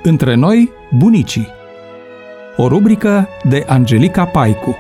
Între noi, bunicii. O rubrică de Angelica Paicu.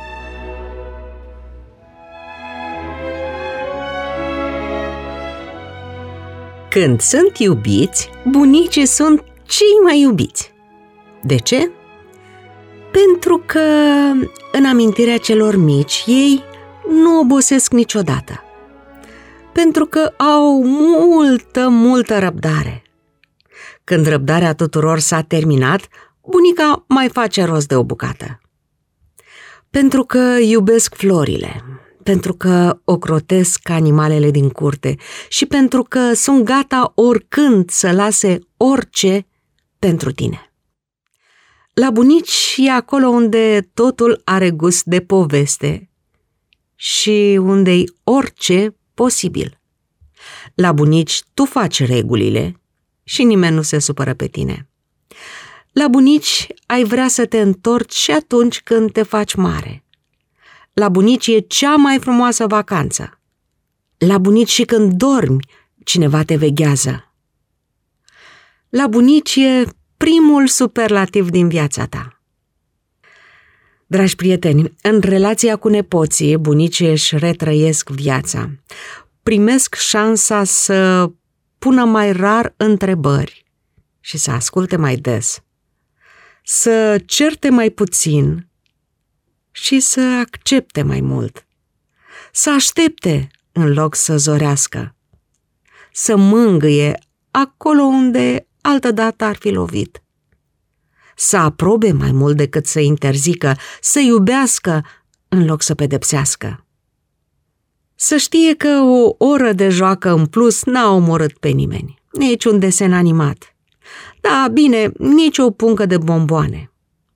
Când sunt iubiți, bunicii sunt cei mai iubiți. De ce? Pentru că în amintirea celor mici ei nu obosesc niciodată. Pentru că au multă răbdare. Când răbdarea tuturor s-a terminat, bunica mai face rost de o bucată. Pentru că iubesc florile, pentru că ocrotesc animalele din curte și pentru că sunt gata oricând să lase orice pentru tine. La bunici e acolo unde totul are gust de poveste și unde-i orice posibil. La bunici tu faci regulile și nimeni nu se supără pe tine. La bunici ai vrea să te întorci și atunci când te faci mare. La bunici e cea mai frumoasă vacanță. La bunici și când dormi, cineva te veghează. La bunici e primul superlativ din viața ta. Dragi prieteni, în relația cu nepoții, bunicii își retrăiesc viața. Primesc șansa să pună mai rar întrebări și să asculte mai des, să certe mai puțin și să accepte mai mult, să aștepte în loc să zorească, să mângâie acolo unde altădată ar fi lovit, să aprobe mai mult decât să interzică, să iubească în loc să pedepsească. Să știe că o oră de joacă în plus n-a omorât pe nimeni, nici un desen animat. Da, bine, nici o puncă de bomboane.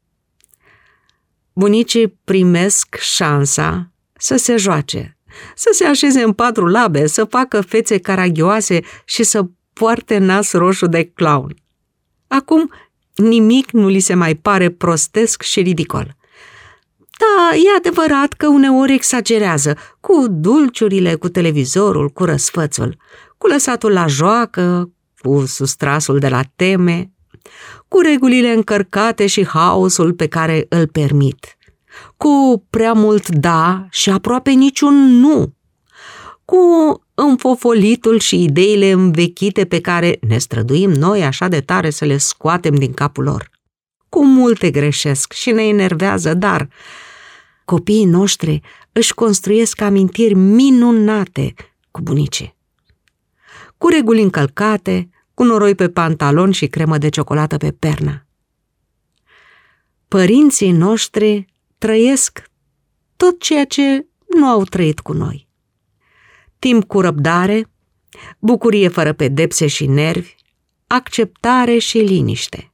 Bunicii primesc șansa să se joace, să se așeze în patru labe, să facă fețe caragioase și să poarte nas roșu de clown. Acum nimic nu li se mai pare prostesc și ridicol. Da, e adevărat că uneori exagerează, cu dulciurile, cu televizorul, cu răsfățul, cu lăsatul la joacă, cu sustrasul de la teme, cu regulile încărcate și haosul pe care îl permit, cu prea mult da și aproape niciun nu, cu înfofolitul și ideile învechite pe care ne străduim noi așa de tare să le scoatem din capul lor. Cu multe greșesc și ne enervează, dar copiii noștri își construiesc amintiri minunate cu bunicii. Cu reguli încălcate, cu noroi pe pantalon și cremă de ciocolată pe pernă. Părinții noștri trăiesc tot ceea ce nu au trăit cu noi. Timp cu răbdare, bucurie fără pedepse și nervi, acceptare și liniște.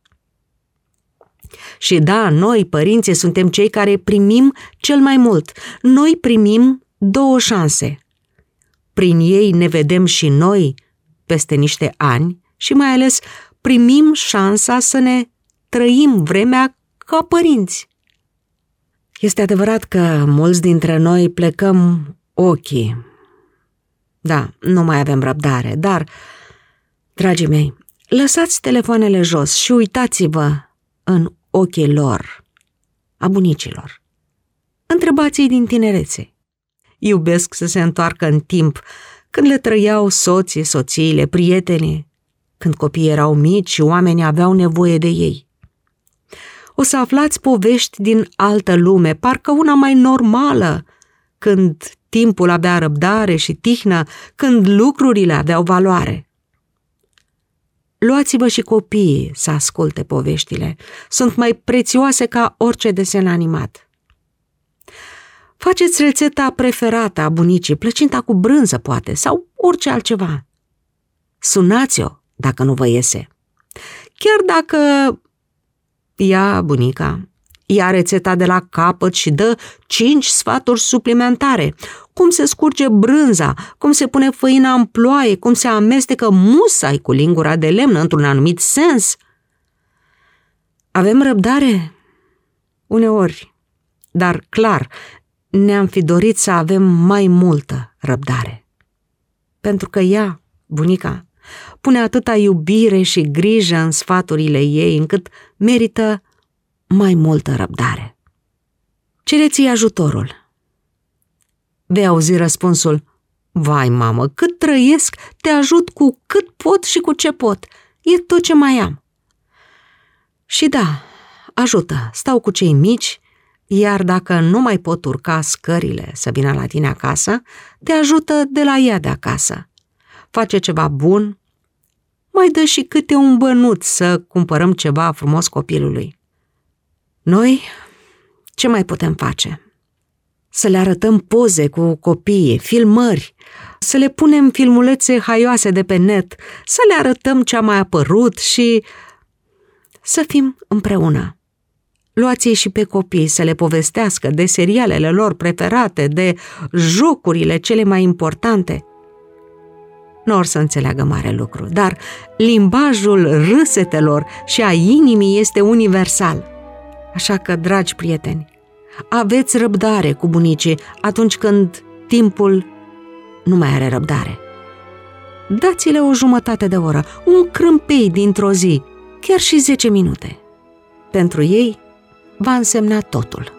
Și da, noi, părinții, suntem cei care primim cel mai mult. Noi primim două șanse. Prin ei ne vedem și noi peste niște ani și mai ales primim șansa să ne trăim vremea ca părinți. Este adevărat că mulți dintre noi plecăm ochii. Da, nu mai avem răbdare, dar, dragii mei, lăsați telefoanele jos și uitați-vă în ochii lor, a bunicilor. Întrebați-i din tinerețe. Iubesc să se întoarcă în timp, când le trăiau soții, soțiile, prietenii, când copiii erau mici și oamenii aveau nevoie de ei. O să aflați povești din altă lume, parcă una mai normală, când timpul avea răbdare și tihnă, când lucrurile aveau valoare. Luați-vă și copiii să asculte poveștile. Sunt mai prețioase ca orice desen animat. Faceți rețeta preferată a bunicii, plăcinta cu brânză, poate, sau orice altceva. Sunați-o dacă nu vă iese. Chiar dacă ea, bunica, ia rețeta de la capăt și dă 5 sfaturi suplimentare. Cum se scurge brânza, cum se pune făina în ploaie, cum se amestecă musai cu lingura de lemn într-un anumit sens. Avem răbdare? Uneori, dar clar, ne-am fi dorit să avem mai multă răbdare. Pentru că ea, bunica, pune atâta iubire și grijă în sfaturile ei, încât merită mai multă răbdare. Cereți-i ajutorul. Vei auzi răspunsul: vai, mamă, cât trăiesc, te ajut cu cât pot și cu ce pot. E tot ce mai am. Și da, ajută, stau cu cei mici, iar dacă nu mai pot urca scările să vină la tine acasă, te ajută de la ea de acasă. Face ceva bun, mai dă și câte un bănuț să cumpărăm ceva frumos copilului. Noi, ce mai putem face? Să le arătăm poze cu copiii, filmări, să le punem filmulețe haioase de pe net, să le arătăm ce a mai apărut și să fim împreună. Luați-i și pe copii să le povestească de serialele lor preferate, de jocurile cele mai importante. Nu or să înțeleagă mare lucru, dar limbajul râsetelor și a inimii este universal. Așa că, dragi prieteni, aveți răbdare cu bunicii atunci când timpul nu mai are răbdare. Dați-le o jumătate de oră, un crâmpei dintr-o zi, chiar și 10 minute. Pentru ei va însemna totul.